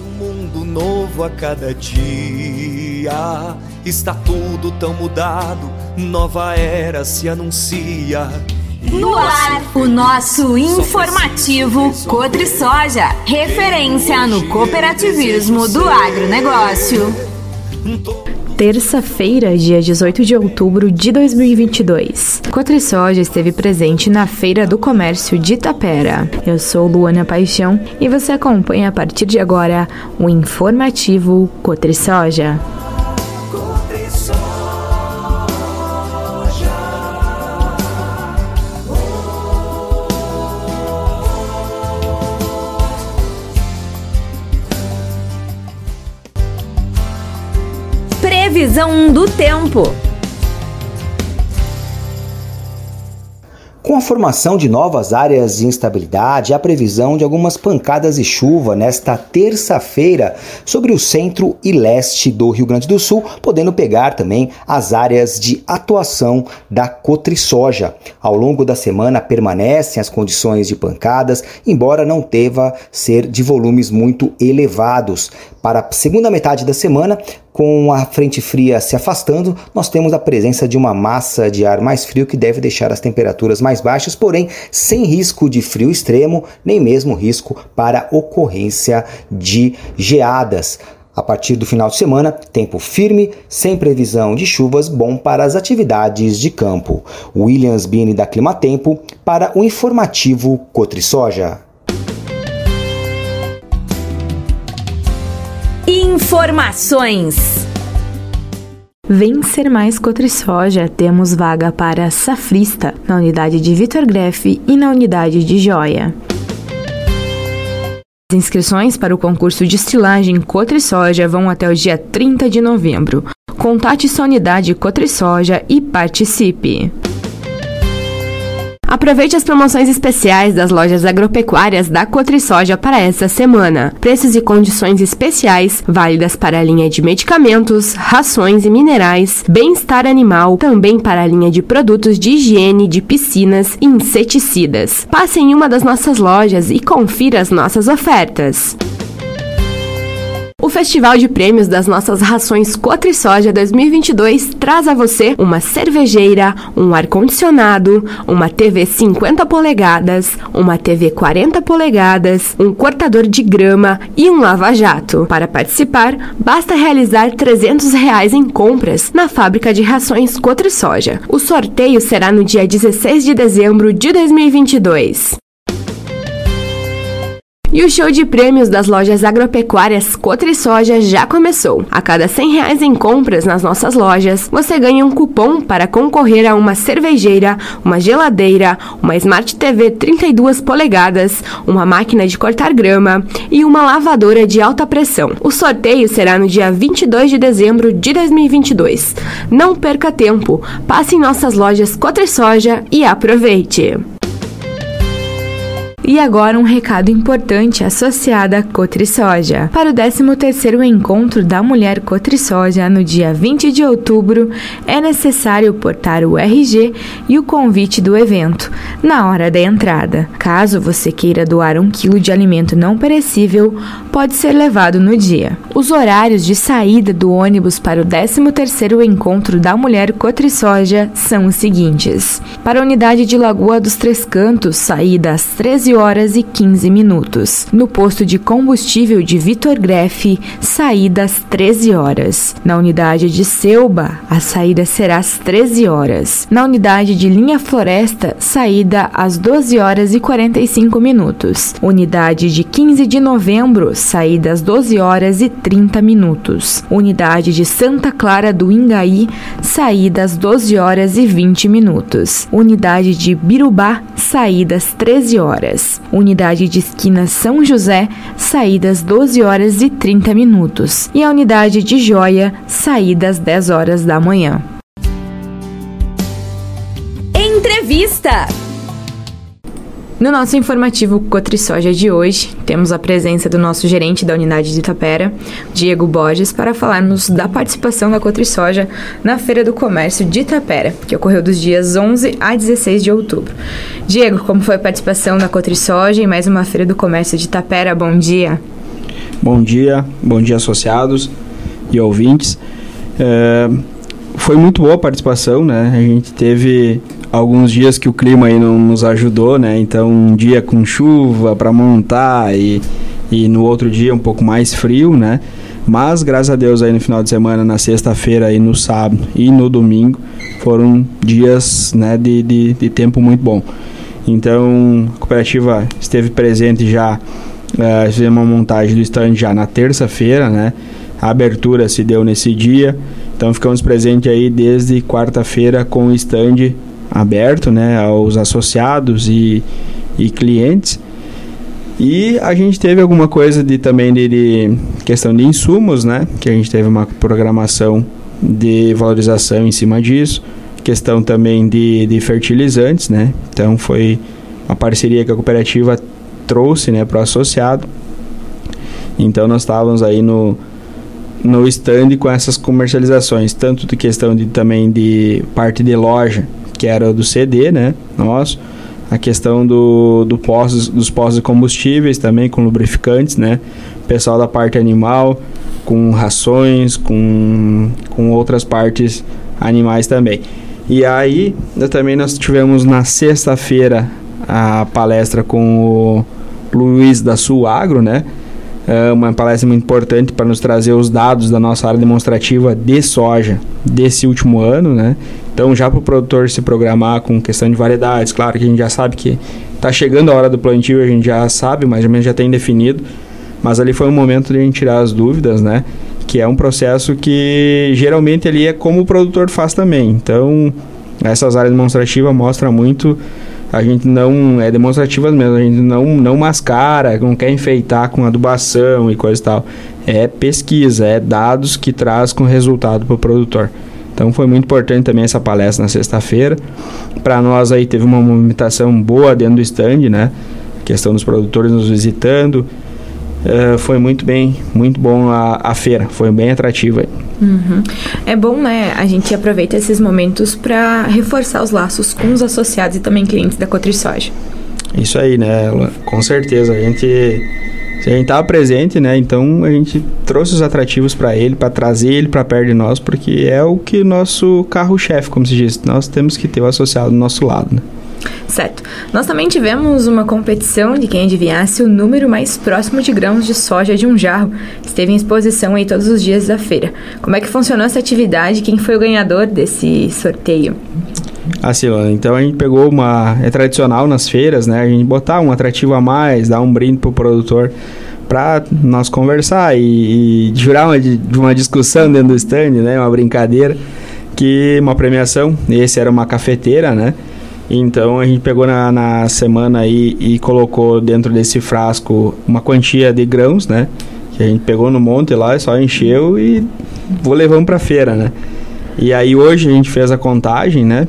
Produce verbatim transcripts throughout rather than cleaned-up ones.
Vejo um mundo novo a cada dia. Está tudo tão mudado, nova era se anuncia. No ar, o nosso informativo Cotrisoja, referência no cooperativismo do agronegócio. Terça-feira, dia dezoito de outubro de dois mil e vinte e dois. Cotrisoja esteve presente na Feira do Comércio de Itapera. Eu sou Luana Paixão e você acompanha a partir de agora o informativo Cotrisoja. Previsão do tempo. Com a formação de novas áreas de instabilidade, há previsão de algumas pancadas de chuva nesta terça-feira sobre o centro e leste do Rio Grande do Sul, podendo pegar também as áreas de atuação da Cotrisoja. Ao longo da semana permanecem as condições de pancadas, embora não deva ser de volumes muito elevados. Para a segunda metade da semana, com a frente fria se afastando, nós temos a presença de uma massa de ar mais frio que deve deixar as temperaturas mais baixas, porém sem risco de frio extremo, nem mesmo risco para ocorrência de geadas. A partir do final de semana, tempo firme, sem previsão de chuvas, bom para as atividades de campo. Williams Bini da Climatempo para o informativo Cotrisoja. Informações. Vem ser mais Cotrisoja, temos vaga para safrista na unidade de Vitor Greff e na unidade de Joia. As inscrições para o concurso de estilagem Cotrisoja vão até o dia trinta de novembro. Contate sua unidade Cotrisoja e participe. Aproveite as promoções especiais das lojas agropecuárias da Cotrisoja para essa semana. Preços e condições especiais válidas para a linha de medicamentos, rações e minerais, bem-estar animal, também para a linha de produtos de higiene, de piscinas e inseticidas. Passe em uma das nossas lojas e confira as nossas ofertas. O Festival de Prêmios das nossas rações Cotrisoja dois mil e vinte e dois traz a você uma cervejeira, um ar-condicionado, uma T V cinquenta polegadas, uma T V quarenta polegadas, um cortador de grama e um lava-jato. Para participar, basta realizar trezentos reais em compras na fábrica de rações Cotrisoja. O sorteio será no dia dezesseis de dezembro de dois mil e vinte e dois. E o show de prêmios das lojas agropecuárias Cotrisoja já começou. A cada cem reais em compras nas nossas lojas, você ganha um cupom para concorrer a uma cervejeira, uma geladeira, uma Smart T V trinta e duas polegadas, uma máquina de cortar grama e uma lavadora de alta pressão. O sorteio será no dia vinte e dois de dezembro de dois mil e vinte e dois. Não perca tempo, passe em nossas lojas Cotrisoja e aproveite! E agora um recado importante associado à Cotrisoja. Para o décimo terceiro Encontro da Mulher Cotrisoja, no dia vinte de outubro, é necessário portar o R G e o convite do evento, na hora da entrada. Caso você queira doar um quilo de alimento não perecível, pode ser levado no dia. Os horários de saída do ônibus para o décimo terceiro Encontro da Mulher Cotrisoja são os seguintes. Para a unidade de Lagoa dos Três Cantos, saída às treze horas e quinze minutos. No posto de combustível de Vitor Greff, saída às treze horas. Na unidade de Selba, a saída será às treze horas. Na unidade de Linha Floresta, saída às doze horas e quarenta e cinco minutos. Unidade de quinze de novembro, saída às doze horas e trinta minutos. Unidade de Santa Clara do Ingaí, saída às doze horas e vinte minutos. Unidade de Birubá, saída às treze horas. Unidade de Esquina São José, saída às doze horas e trinta minutos. E a unidade de Joia, saída às dez horas da manhã. Entrevista. No nosso informativo Cotrisoja de hoje, temos a presença do nosso gerente da unidade de Itapera, Diego Borges, para falarmos da participação da Cotrisoja na Feira do Comércio de Itapera, que ocorreu dos dias onze a dezesseis de outubro. Diego, como foi a participação da Cotrisoja em mais uma Feira do Comércio de Itapera? Bom dia. Bom dia, bom dia associados e ouvintes. É, foi muito boa a participação, né? A gente teve alguns dias que o clima aí não nos ajudou, né? Então um dia com chuva para montar e, e no outro dia um pouco mais frio, né? Mas graças a Deus aí no final de semana, na sexta-feira e no sábado e no domingo, foram dias, né, de, de, de tempo muito bom. Então a cooperativa esteve presente já, uh, fizemos uma montagem do stand já na terça-feira, né? A abertura se deu nesse dia, então ficamos presentes aí desde quarta-feira com o stand aberto, né, aos associados e, e clientes. E a gente teve alguma coisa de também de, de questão de insumos, né, que a gente teve uma programação de valorização em cima disso, questão também de, de fertilizantes, né, então foi uma parceria que a cooperativa trouxe, né, para o associado. Então nós estávamos aí no no stand com essas comercializações, tanto de questão de também de parte de loja, que era do C D, né, nosso, a questão do, do postos, dos postos de combustíveis também com lubrificantes, né, pessoal da parte animal, com rações, com, com outras partes animais também. E aí, também nós tivemos na sexta-feira a palestra com o Luiz da Sul Agro, né, é uma palestra muito importante para nos trazer os dados da nossa área demonstrativa de soja desse último ano, né? Então já para o produtor se programar com questão de variedades, claro que a gente já sabe que está chegando a hora do plantio, a gente já sabe, mais ou menos já tem definido, mas ali foi um momento de a gente tirar as dúvidas, né? Que é um processo que geralmente ali é como o produtor faz também. Então essas áreas demonstrativas mostram muito. A gente não é demonstrativa mesmo, a gente não, não mascara, não quer enfeitar com adubação e coisa e tal. É pesquisa, é dados que traz com resultado para o produtor. Então foi muito importante também essa palestra na sexta-feira. Para nós aí teve uma movimentação boa dentro do stand, né? A questão dos produtores nos visitando. Uh, foi muito bem, muito bom a, a feira, foi bem atrativa. Uhum. É bom, né, a gente aproveita esses momentos para reforçar os laços com os associados e também clientes da CotriSoja. Isso aí, né, com certeza, a gente, se a gente estava presente, né, então a gente trouxe os atrativos para ele, para trazer ele para perto de nós, porque é o que nosso carro-chefe, como se diz, nós temos que ter o associado do nosso lado, né. Certo. Nós também tivemos uma competição de quem adivinhasse o número mais próximo de grãos de soja de um jarro. Esteve em exposição aí todos os dias da feira. Como é que funcionou essa atividade? Quem foi o ganhador desse sorteio? Ah, Silvana, então a gente pegou uma... É tradicional nas feiras, né? A gente botar um atrativo a mais, dar um brinde pro produtor para nós conversar e, e jurar uma, de uma discussão dentro do stand, né? Uma brincadeira, que uma premiação. Esse era uma cafeteira, né? Então a gente pegou na, na semana aí e colocou dentro desse frasco uma quantia de grãos, né? Que a gente pegou no monte lá, só encheu e vou levando pra feira, né? E aí hoje a gente fez a contagem, né?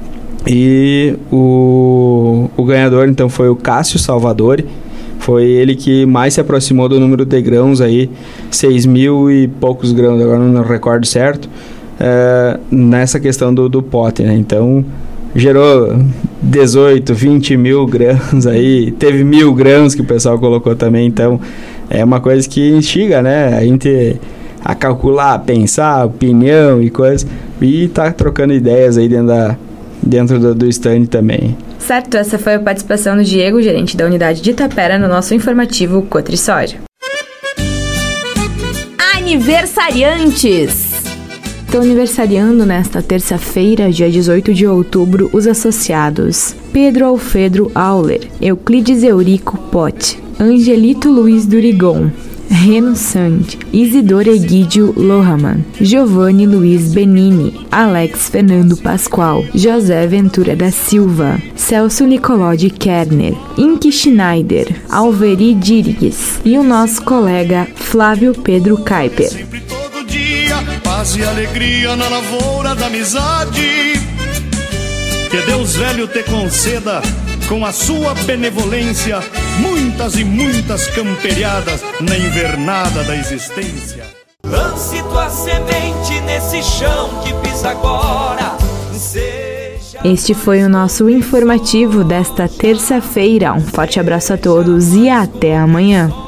E o, o ganhador então foi o Cássio Salvadori. Foi ele que mais se aproximou do número de grãos aí, seis mil e poucos grãos, agora não recordo certo, é, nessa questão do, do pote, né? Então gerou dezoito, vinte mil grãos aí, teve mil grãos que o pessoal colocou também, então é uma coisa que instiga, né, a gente a calcular, a pensar, opinião e coisas, e tá trocando ideias aí dentro, da, dentro do, do stand também. Certo, essa foi a participação do Diego, gerente da unidade de Itapera, no nosso informativo CotriSoja. Aniversariantes. Estão aniversariando nesta terça-feira, dia dezoito de outubro, os associados Pedro Alfredo Auler, Euclides Eurico Pote, Angelito Luiz Durigon, Reno Sand, Isidoro Egídio Lohaman, Giovanni Luiz Benini, Alex Fernando Pascoal, José Ventura da Silva, Celso Nicolodi Kerner, Inki Schneider, Alveri Dirigues e o nosso colega Flávio Pedro Kaiper. Sempre todo dia, paz e alegria na lavoura da amizade. Que Deus velho te conceda, com a sua benevolência, muitas e muitas camperiadas na invernada da existência. Lance tua semente nesse chão que pisa agora. Seja... Este foi o nosso informativo desta terça-feira. Um forte abraço a todos e até amanhã.